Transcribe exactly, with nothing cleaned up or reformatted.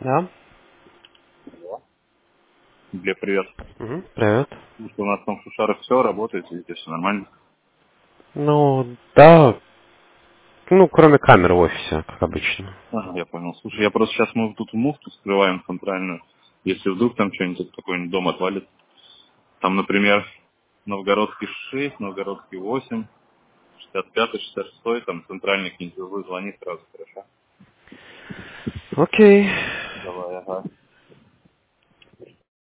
Да? Глеб, привет. Угу. Привет. Ну, что у нас там в Шушарах все работает, видите, все нормально. Ну, да, ну, кроме камер в офисе, как обычно. Ага, я понял. Слушай, я просто сейчас мы тут муфту скрываем центральную. Если вдруг там что-нибудь, какой-нибудь дом отвалит. Там, например, Новгородский шесть, Новгородский восемь, шестьдесят пятый, шестьдесят шестой, там центральный какие-нибудь узлы, звони сразу, хорошо? Окей. Давай, ага.